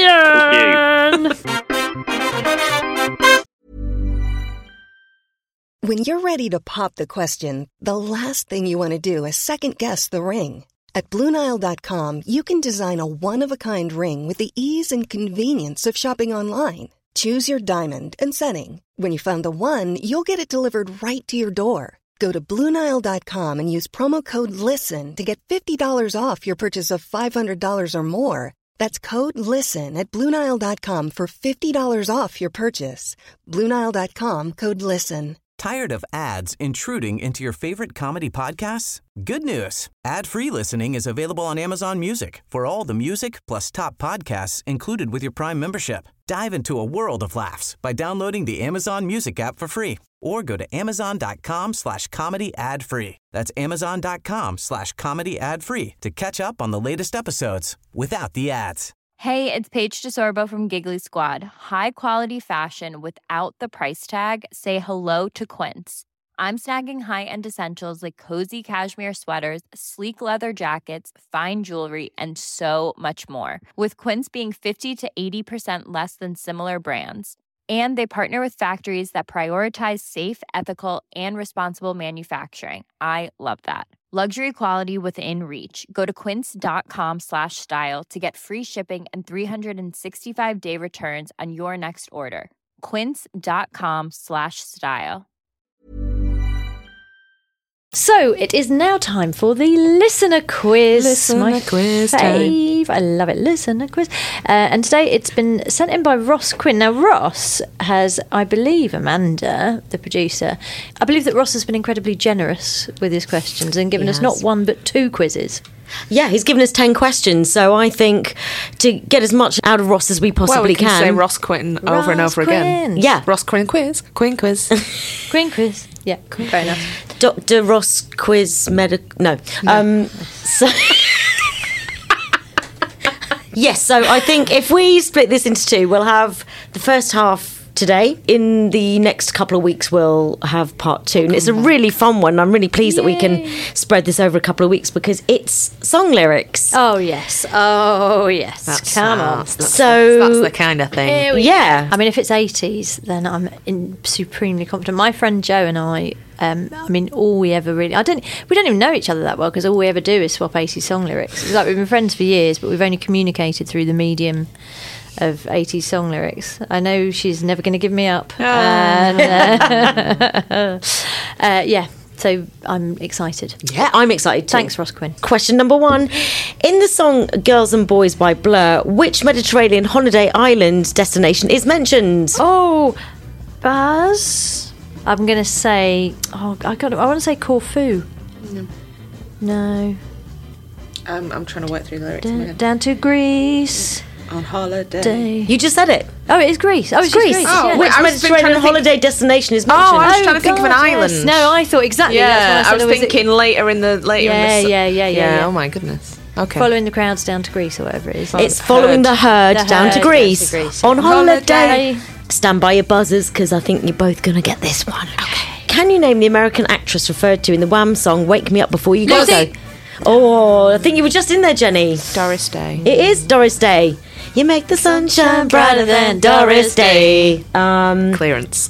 champion. When you're ready to pop the question, the last thing you want to do is second-guess the ring. At Blue Nile dot com, you can design a one-of-a-kind ring with the ease and convenience of shopping online. Choose your diamond and setting. When you find the one, you'll get it delivered right to your door. Go to Blue Nile dot com and use promo code LISTEN to get fifty dollars off your purchase of five hundred dollars or more. That's code LISTEN at Blue Nile dot com for fifty dollars off your purchase. Blue Nile dot com, code LISTEN. Tired of ads intruding into your favorite comedy podcasts? Good news. Ad-free listening is available on Amazon Music for all the music plus top podcasts included with your Prime membership. Dive into a world of laughs by downloading the Amazon Music app for free or go to amazon.com slash comedy ad free. That's amazon.com slash comedy ad free to catch up on the latest episodes without the ads. Hey, it's Paige DeSorbo from Giggly Squad. High quality fashion without the price tag. Say hello to Quince. I'm snagging high-end essentials like cozy cashmere sweaters, sleek leather jackets, fine jewelry, and so much more. With Quince being fifty to eighty percent less than similar brands. And they partner with factories that prioritize safe, ethical, and responsible manufacturing. I love that. Luxury quality within reach. Go to quince.com slash style to get free shipping and three sixty-five day returns on your next order. Quince.com slash style. So it is now time for the listener quiz. Listener my quiz fave. I love it. Listener quiz. Uh, and today it's been sent in by Ross Quinn. Now Ross has, I believe, Amanda, the producer, I believe that Ross has been incredibly generous with his questions and given He us has. not one but two quizzes. Yeah, he's given us ten questions, so I think to get as much out of Ross as we possibly well, we can, can. say Ross Quinn over and Ross over again. Quinn. Yeah. Ross Quinn quiz. Quinn quiz. Green quiz. Yeah, fair enough. Doctor Ross Quiz Medic. No. Um, so. Yes, so I think if we split this into two, we'll have the first half today. In the next couple of weeks, we'll have part two. And it's a really fun one. I'm really pleased that we can spread this over a couple of weeks because it's song lyrics. Oh, yes. Oh, yes. That's, Come uh, on. That's, So- that's the kind of thing. Here we Yeah. I mean, if it's eighties, then I'm in supremely confident. My friend Joe and I, um, I mean, all we ever really, I don't, we don't even know each other that well because all we ever do is swap eighties song lyrics. It's like we've been friends for years, but we've only communicated through the medium of eighties song lyrics. I know she's never going to give me up. And, uh, uh, yeah, so I'm excited. Yeah, I'm excited too. Thanks, Ross Quinn. Question number one. In the song Girls and Boys by Blur, which Mediterranean holiday island destination is mentioned? Oh, Buzz. I'm going to say. Oh, I got. I want to say Corfu. No. No. Um, I'm trying to work through the lyrics. Da- down to Greece. On holiday. Day. You just said it. Oh, it is Greece. Oh, it's, It's just Greece. Greece. Oh, yeah. wait, Which I was been Mediterranean trying to think- holiday destination is Oh, mentioned? I was trying to think of an God, island. yes. No, I thought exactly. Yeah, That's I what was I said. thinking later in the later. Yeah, in the, yeah, yeah, yeah, yeah. Oh my goodness. Okay. Following the crowds down to Greece or whatever it is. It's following the herd, The down, herd to down Greece, to Greece, on yeah. holiday. Holiday. Stand by your buzzers because I think you're both going to get this one. Okay. Can you name the American actress referred to in the Wham song "Wake Me Up Before You Go"? Lucy. Oh, I think you were just in there, Jenny. Doris Day. It is Doris Day. You make the sun shine brighter than Doris Day. Um, Clearance.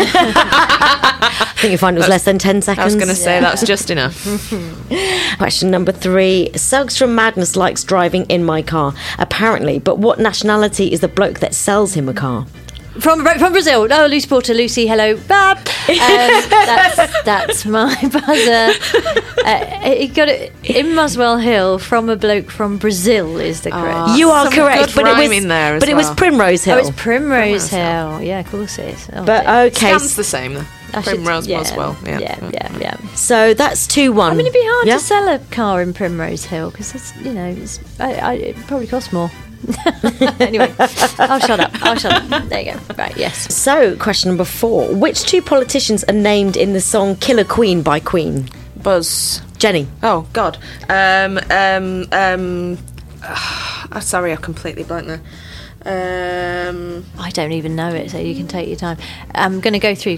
I think you find it was less than ten seconds. I was going to say that's just enough. Question number three. Suggs from Madness likes driving in my car, apparently. But what nationality is the bloke that sells him a car? From from Brazil. Oh, Lucy Porter. Lucy, hello. Bab. Um, that's, that's my buzzer. Uh, he got it in Muswell Hill from a bloke from Brazil is the correct. Ah, You are some correct, good but it was rhyme in there as but it was well. Primrose Hill. Oh, it's Primrose Hill. Yeah, of course it is. Oh, but dear. okay, Stands the same though. I should- Primrose yeah, Muswell. Yeah. yeah, yeah, yeah. so that's two one. I mean, it'd be hard Yeah? to sell a car in Primrose Hill because it's, you know, it's, I, I, it probably costs more. Anyway, I'll shut up. I'll shut up. There you go. Right, yes. So, question number four. Which two politicians are named in the song Killer Queen by Queen? Buzz. Jenny. Oh God. Um. Um. Um. ah, sorry, I completely blanked there. Um. I don't even know it, so you can take your time. I'm going to go through.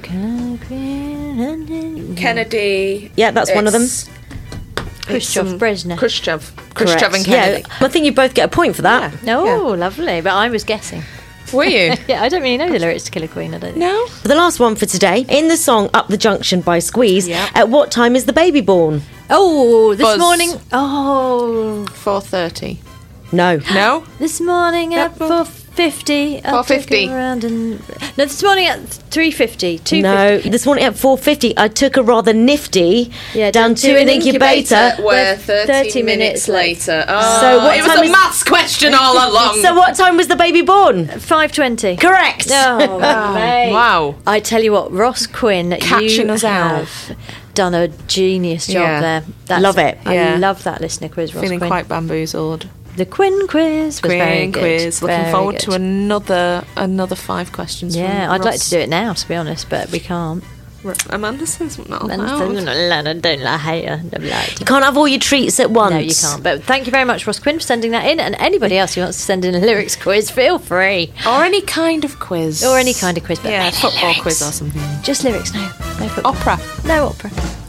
Kennedy. Yeah, that's one of them. It's- Khrushchev, it's, um, Brezhnev. Khrushchev. Khrushchev Correct. and Kennedy. Yeah, I think you both get a point for that. Oh, Yeah. lovely. But I was guessing. Were you? Yeah, I don't really know the lyrics to Killer Queen. I don't think. No. The last one for today. In the song Up the Junction by Squeeze, Yeah. at what time is the baby born? Oh, this Buzz. morning. Oh, Four thirty. No. No. this morning at Yep. four fifty. four fifty. Around and no, this morning at three fifty. Two No, fifty. this morning at four fifty, I took a rather nifty Yeah, down to an incubator. Where thirty thirty minutes minutes later. Oh, So what it was time a is- maths question all along. So what time was the baby born? Five twenty. Correct. Oh, mate. Wow. I tell you what, Ross Quinn, Catching you us out. have done a genius job Yeah. there. That's, Love it. I Yeah. love that listener quiz, Ross Feeling Quinn. quite bamboozled. The Quinn quiz was very Queen good. quiz. Looking Very forward good. to another another five questions. Yeah, from I'd like Ross. to do it now, to be honest, but we can't. Amanda says not And allowed. don't don't lie, hater, don't lie. You can't have all your treats at once. No, you can't. But thank you very much, Ross Quinn, for sending that in. And anybody else who wants to send in a lyrics quiz, feel free. Or any kind of quiz. Or any kind of quiz. But Yeah, maybe football lyrics. quiz or something. Just lyrics, no. No football. Opera. No opera.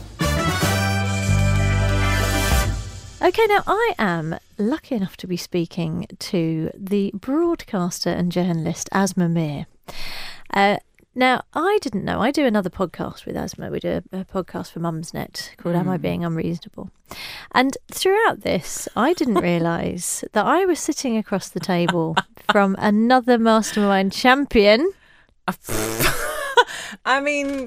Okay, now I am lucky enough to be speaking to the broadcaster and journalist Asma Mir. Uh, now, I didn't know. I do another podcast with Asma. We do a, a podcast for Mumsnet called Am I Being Unreasonable? And throughout this, I didn't realise that I was sitting across the table from another Mastermind champion. I mean,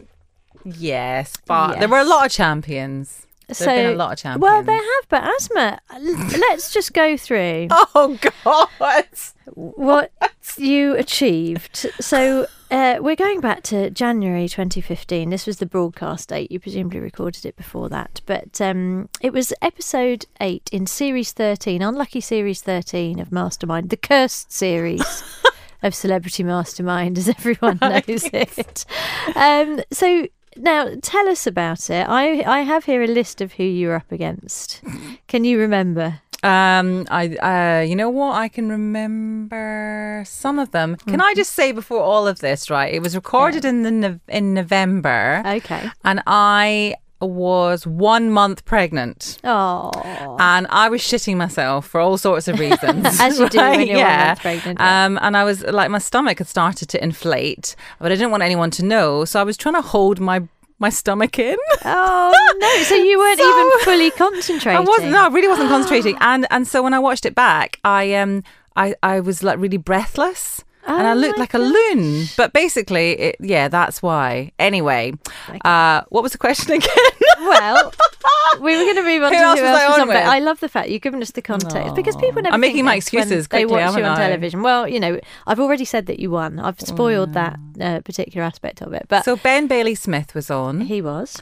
yes, but Yes. there were a lot of champions. There's been a lot of champions. Well, there have, but Asma, l- let's just go through Oh God! what you achieved. So uh, we're going back to January twenty fifteen. This was the broadcast date. You presumably recorded it before that, but um, it was episode eight in series thirteen, unlucky series thirteen of Mastermind, the cursed series of Celebrity Mastermind, as everyone knows it. Um, so. Now, tell us about it. I I have here a list of who you were up against. Can you remember? Um, I, uh, you know what? I can remember some of them. Can I just say before all of this, right? It was recorded in the Nov- in November, Okay. and I was one month pregnant. Oh. And I was shitting myself for all sorts of reasons. As you do when right? you're one yeah. month pregnant, yeah. Um, and I was like, my stomach had started to inflate, but I didn't want anyone to know. So I was trying to hold my my stomach in. Oh no! So you weren't So- even fully concentrating. I wasn't. No, I really wasn't concentrating. And and so when I watched it back, I um I I was like really breathless. And I Oh looked my like a loon, but basically, it, yeah, that's why. Anyway, uh, what was the question again? Well, we were going to move on Who to else who was else I was on on, but with? I love the fact you've given us the context because people never I'm making think my this when excuses they quickly, watch you haven't on I? television. Well, you know, I've already said that you won. I've spoiled that uh, particular aspect of it, but So Ben Bailey Smith was on, he was.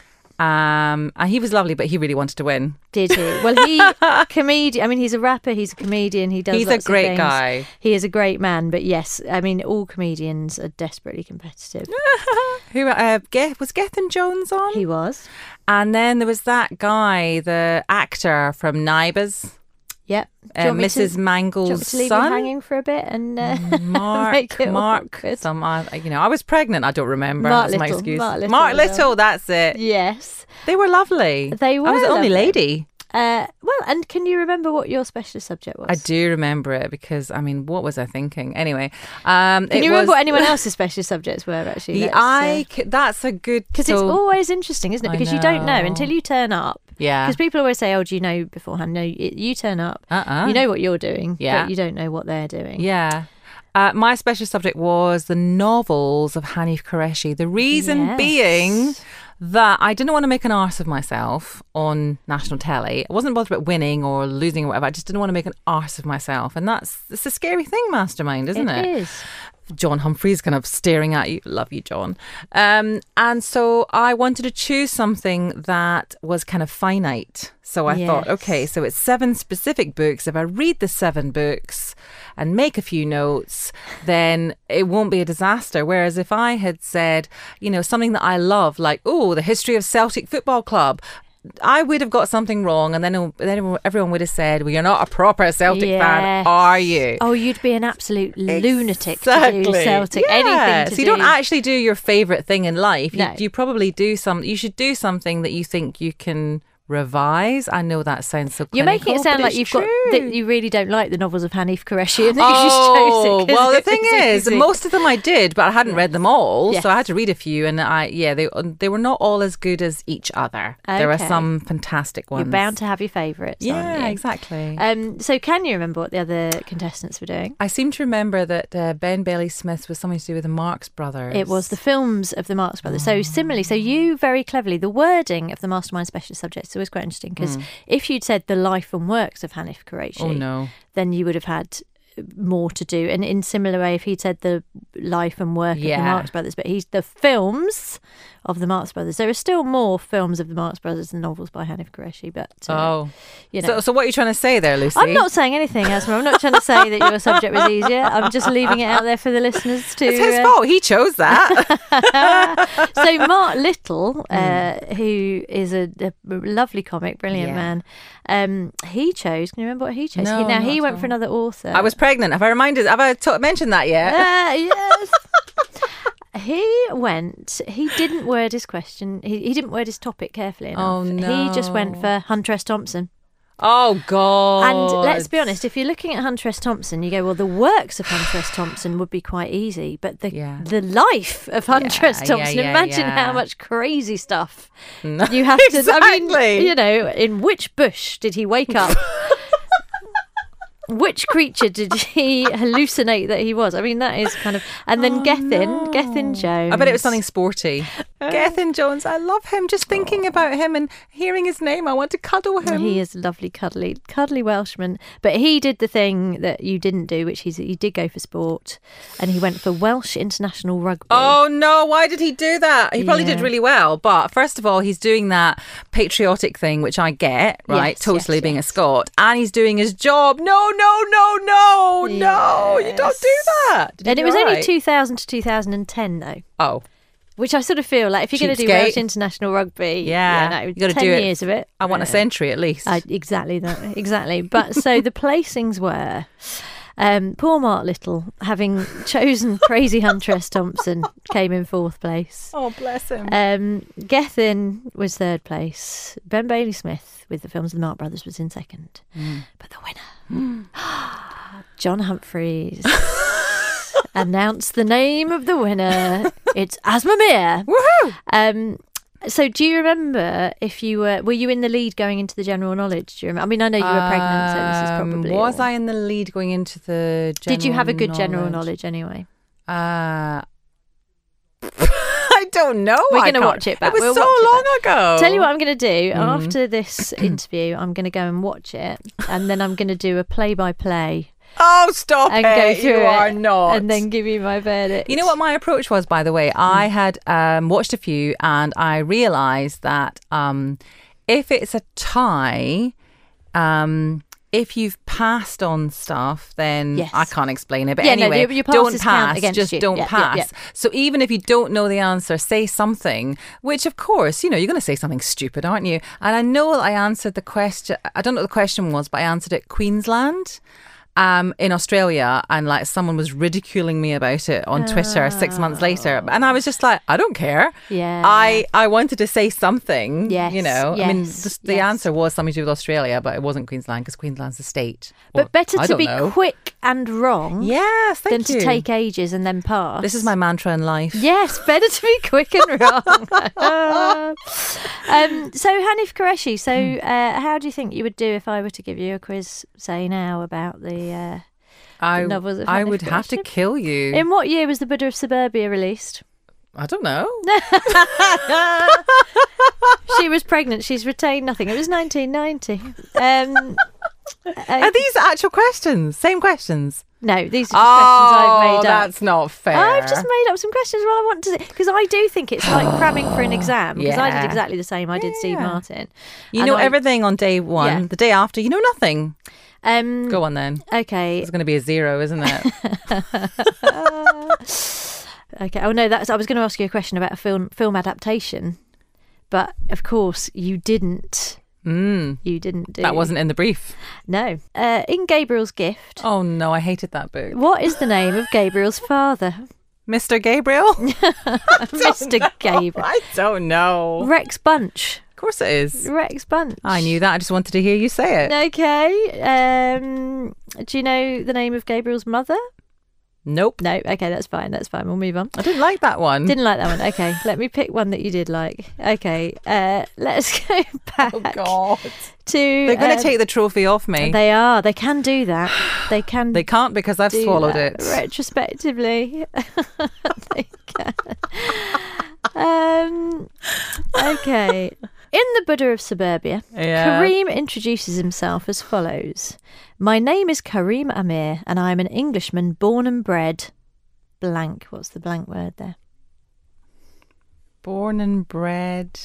um, and he was lovely, but he really wanted to win. Did he? Well, he comedian. I mean, he's a rapper. He's a comedian. He does. He's a lots of great things. guy. He is a great man. But yes, I mean, all comedians are desperately competitive. Who uh, Ge- was Gethin Jones on? He was. And then there was that guy, the actor from Neighbours, Yep. Do you uh, want me to- Missus Do you want me Mangle's to leave son. you hanging for a bit and uh, make Mark, it Mark, awkward? some, uh, you know, I was pregnant. I don't remember. Mark that's my Little, excuse. Mark Little Mark was on. Little, that's it. Yes. They were lovely. They were I was the only lovely. lady. Uh, well, and can you remember what your specialist subject was? I do remember it because, I mean, what was I thinking? Anyway, um, Can it you remember was- what anyone else's specialist subjects were, actually? Yeah, I c- that's a good Because so- it's always interesting, isn't it? I Because you don't know know. until you turn up. Yeah. Because people always say, oh, do you know beforehand? No, you, you turn up. Uh-uh. You know what you're doing, Yeah. but you don't know what they're doing. Yeah. Uh, my special subject was the novels of Hanif Qureshi. The reason Yes. being that I didn't want to make an arse of myself on national telly. I wasn't bothered about winning or losing or whatever. I just didn't want to make an arse of myself. And that's it's a scary thing, Mastermind, isn't it? It is. John Humphrey's kind of staring at you. Love you, John. Um, and so I wanted to choose something that was kind of finite. So I thought, Yes. okay, so it's seven specific books. If I read the seven books and make a few notes, then it won't be a disaster. Whereas if I had said, you know, something that I love, like, oh, the history of Celtic Football Club, I would have got something wrong, and then then everyone would have said, "Well, you're not a proper Celtic fan, Yes. are you?" Oh, you'd be an absolute lunatic to do Exactly. Celtic. Yeah. Anything to so you do. don't actually do your favourite thing in life. You, No. you probably do some. You should do something that you think you can revise. I know that sounds so clinical, You're making it sound but like it's you've true. got that you really don't like the novels of Hanif Qureshi and that Oh, you just chose it 'cause well, the it thing was is, easy. most of them I did, but I hadn't read them all, Yes. so I had to read a few, and I yeah, they they were not all as good as each other. There were Okay. some fantastic ones. You're bound to have your favourites, aren't Yeah, you? exactly. Um, so can you remember what the other contestants were doing? I seem to remember that uh, Ben Bailey Smith was something to do with the Marx Brothers. It was the films of the Marx Brothers. So similarly, so you very cleverly, the wording of the Mastermind Specialist Subjects is always quite interesting because if you'd said the life and works of Hanif Qureshi, Oh no. then you would have had more to do. And in similar way, if he'd said the life and work of Yeah. the Marx Brothers, but he's the films of the Marx Brothers. There are still more films of the Marx Brothers than novels by Hanif Qureshi, but uh, Oh. you know. So, so what are you trying to say there, Lucy? I'm not saying anything, Asma. I'm not trying to say that your subject was easier. I'm just leaving it out there for the listeners to. It's his uh, fault. He chose that. So Mark Little, uh, Hmm. who is a, a lovely comic, brilliant Yeah. man, um, he chose. Can you remember what he chose? No, he, now not he at went all. for another author. I was pregnant. Have I reminded? Have I t- mentioned that yet? Uh, yes. He went. He didn't word his question. He, he didn't word his topic carefully enough. Oh, He just went no. for Hunter S. Thompson. Oh God! And let's be honest, if you're looking at Hunter S. Thompson, you go, well, the works of Hunter S. Thompson would be quite easy, but the Yeah. the life of Hunter Yeah, S. Thompson, yeah, yeah, imagine yeah. how much crazy stuff No, you have to. I mean, exactly. you know, in which bush did he wake up? Which creature did he hallucinate that he was? I mean, that is kind of. And then Oh, Gethin, no. Gethin Jones. I bet it was something sporty. Gethin Jones, I love him. Just thinking about him and hearing his name, I want to cuddle him. He is a lovely, cuddly, cuddly Welshman. But he did the thing that you didn't do, which is he did go for sport, and he went for Welsh international rugby. Oh no, why did he do that? He probably Yeah. did really well, but first of all, he's doing that patriotic thing, which I get, right? Yes, totally yes, being yes. a Scot, and he's doing his job. No, no, no, no, no, you don't do that. Did he And it do was all only right? two thousand to two thousand ten, though. Oh, Which I sort of feel like if you're going to do Cheapskate. Welsh international rugby, yeah, no, you got to ten do it. years of it. I want a Uh, century at least. I, exactly that, exactly. But so the placings were. Um, poor Mark Little, having chosen Crazy Hunter S. Thompson, came in fourth place. oh, bless him. Um, Gethin was third place. Ben Bailey Smith with the films of the Marx Brothers was in second. Mm. But the winner, John Humphreys, announced the name of the winner. It's Asma Mir. Woohoo! Um, so do you remember if you were, were you in the lead going into the general knowledge? Do you remember? I mean, I know you were pregnant, so this is Um, probably. Was all- I in the lead going into the general Did you have a good general knowledge anyway? Uh, I don't know. We're I gonna can't- watch it back. It was We'll so watch it long back. ago. Tell you what I'm going to do. Mm. After this interview, I'm going to go and watch it, and then I'm going to do a play-by-play Oh, stop and it! go through you it, are not. and then give you my verdict. You know what my approach was, by the way? I had um, watched a few and I realised that um, if it's a tie, um, if you've passed on stuff, then Yes. I can't explain it. But Yeah, no, anyway, your- your don't passes count pass. against Just you. don't Yeah, yeah, pass. yeah. So even if you don't know the answer, say something, which of course, you know, you're going to say something stupid, aren't you? And I know that I answered the question, I don't know what the question was, but I answered it Queensland. Um, in Australia, and like someone was ridiculing me about it on Twitter six months later, and I was just like, I don't care. Yeah. I I wanted to say something. Yes, you know. I mean, yes, just the yes. answer was something to do with Australia, but it wasn't Queensland because Queensland's a state. But Well, better I to don't be know. quick and wrong Yes, than thank you. to take ages and then pass. This is my mantra in life. Yes, better to be quick and wrong. um, so Hanif Qureshi, so Hmm. uh, how do you think you would do if I were to give you a quiz, say now, about the uh, I novels of I Hanif would have to Qureshi? kill you. In what year was The Buddha of Suburbia released? I don't know. She was pregnant. She's retained nothing. It was nineteen ninety. Um, Are uh, these actual questions? Same questions? no, these are just Oh, questions I've made up. that's not fair. I've just made up some questions. Well, I want to because I do think it's like cramming for an exam. Because I did Yeah. exactly the same. I did Steve Yeah. Martin. You And know I- everything on day one. Yeah. The day after, you know nothing. Um, Go on then. Okay. It's going to be a zero, isn't it? Okay. Oh no, that's. I was going to ask you a question about a film film adaptation, but of course you didn't. Mm, You didn't do. that wasn't in the brief. No. Uh, in Gabriel's Gift, Oh no, I hated that book. what is the name of Gabriel's father? Mister Gabriel? Mister Gabriel. I don't know. Rex Bunch. Of course it is. Rex Bunch. I knew that. I just wanted to hear you say it. Okay. Um, do you know the name of Gabriel's mother? Nope. No. Okay, that's fine. That's fine. We'll move on. I didn't like that one. Didn't like that one. Okay, let me pick one that you did like. Okay, uh, let's go back. Oh God. To They're going to um, take the trophy off me. They are. They can do that. They can. They can't because I've do swallowed that it. Retrospectively, they can. Um, okay. In The Buddha of Suburbia, Yeah. Kareem introduces himself as follows. My name is Kareem Amir and I am an Englishman born and bred blank. What's the blank word there? Born and bred.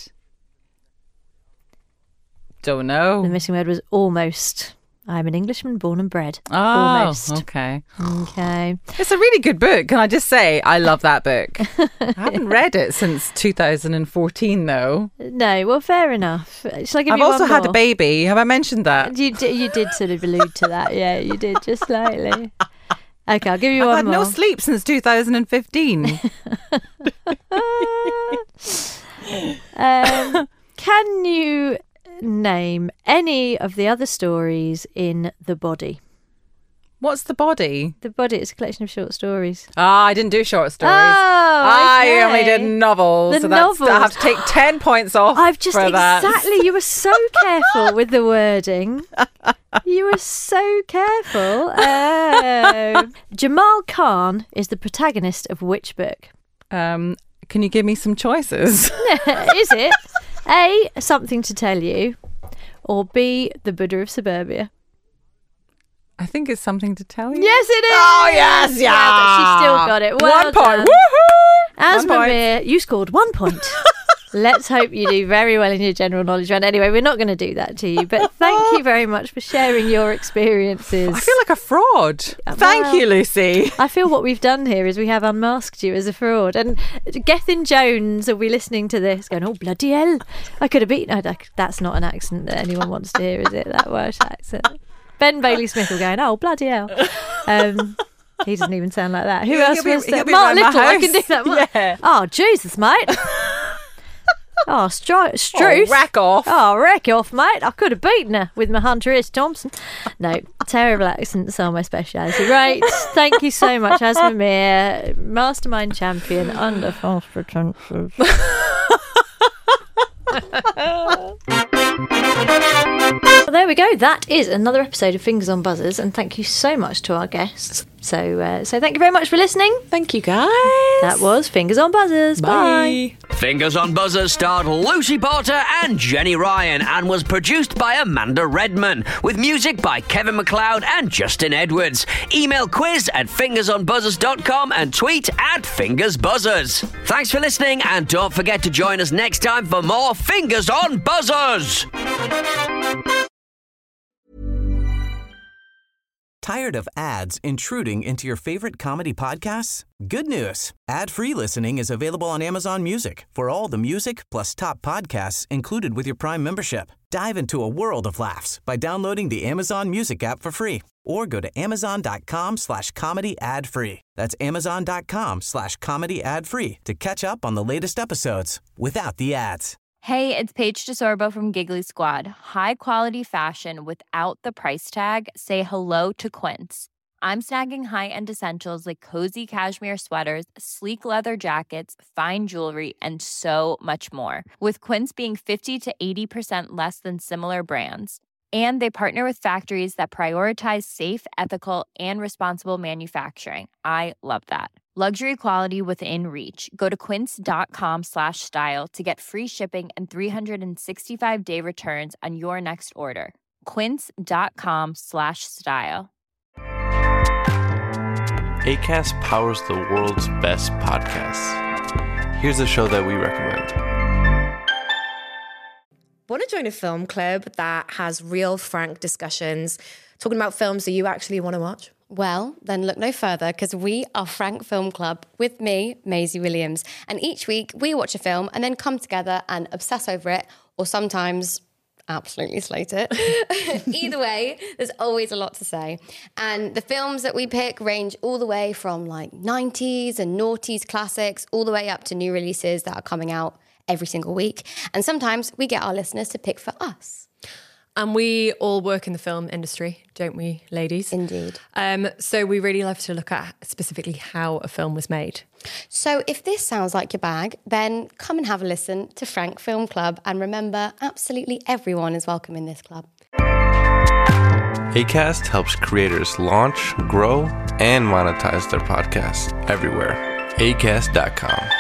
Don't know. The missing word was almost. I'm an Englishman born and bred. Oh, almost. okay. Okay. It's a really good book. Can I just say, I love that book. I haven't read it since two thousand fourteen, though. No, well, fair enough. Shall I give I've you also one had more? a baby. Have I mentioned that? You did, you did sort of allude to that. Yeah, you did just slightly. Okay, I'll give you I've one had more. no sleep since two thousand fifteen. um, can you name any of the other stories in The Body? What's The Body? The Body is a collection of short stories. Ah, I didn't do short stories. Oh, I okay. only did novels. The so that's, I novels. have to take ten points off I've just for that. exactly. You were so careful with the wording. You were so careful. Oh. Jamal Khan is the protagonist of which book? Um, can you give me some choices? Is it A, Something to Tell You, or B, The Buddha of Suburbia? I think it's Something to Tell You. Yes, it is. Oh, yes, yeah. Well, she still got it. Well One point. done. Woohoo! One point. Asmamir, you scored one point. Let's hope you do very well in your general knowledge round. Anyway, we're not going to do that to you, but thank you very much for sharing your experiences. I feel like a fraud. Uh, Thank well, you, Lucy. I feel what we've done here is we have unmasked you as a fraud. And Gethin Jones will be listening to this going, oh, bloody hell, I could have beaten... I, I, that's not an accent that anyone wants to hear, is it? That Welsh accent. Ben Bailey Smith will go, oh, bloody hell. Um, he doesn't even sound like that. Who He'll else be- was he'll there? be Mark around my Little, I house. can do that. Mark. Yeah. Oh, Jesus, mate. Oh, stri- Oh, Struth. rack off. Oh, rack off, mate. I could have beaten her with my Hunter S. Thompson. No, terrible accents are my speciality. Right. Thank you so much, Asmamir, mastermind champion under false pretenses. Well, there we go. That is another episode of Fingers on Buzzers, and thank you so much to our guests. So, uh, so thank you very much for listening. Thank you, guys. That was Fingers on Buzzers. Bye. Fingers on Buzzers starred Lucy Porter and Jenny Ryan and was produced by Amanda Redman with music by Kevin MacLeod and Justin Edwards. Email quiz at fingers on buzzers dot com and tweet at fingersbuzzers. Thanks for listening and don't forget to join us next time for more Fingers on Buzzers. Tired of ads intruding into your favorite comedy podcasts? Good news. Ad-free listening is available on Amazon Music for all the music plus top podcasts included with your Prime membership. Dive into a world of laughs by downloading the Amazon Music app for free or go to amazon.com slash comedy ad free. That's amazon.com slash comedy ad free to catch up on the latest episodes without the ads. Hey, it's Paige DeSorbo from Giggly Squad. High quality fashion without the price tag. Say hello to Quince. I'm snagging high-end essentials like cozy cashmere sweaters, sleek leather jackets, fine jewelry, and so much more. With Quince being fifty to eighty percent less than similar brands. And they partner with factories that prioritize safe, ethical, and responsible manufacturing. I love that. Luxury quality within reach. Go to quince.com slash style to get free shipping and three sixty-five day returns on your next order. Quince.com slash style. Acast powers the world's best podcasts. Here's a show that we recommend. Want to join a film club that has real, frank discussions, talking about films that you actually want to watch? Well, then look no further, because we are Frank Film Club with me, Maisie Williams. And each week we watch a film and then come together and obsess over it, or sometimes absolutely slate it. Either way, there's always a lot to say. And the films that we pick range all the way from like nineties and noughties classics, all the way up to new releases that are coming out every single week. And sometimes we get our listeners to pick for us. And we all work in the film industry, don't we, ladies? Indeed. Um, so we really love to look at specifically how a film was made. So if this sounds like your bag, then come and have a listen to Frank Film Club. And remember, absolutely everyone is welcome in this club. Acast helps creators launch, grow, and monetize their podcasts everywhere. acast dot com.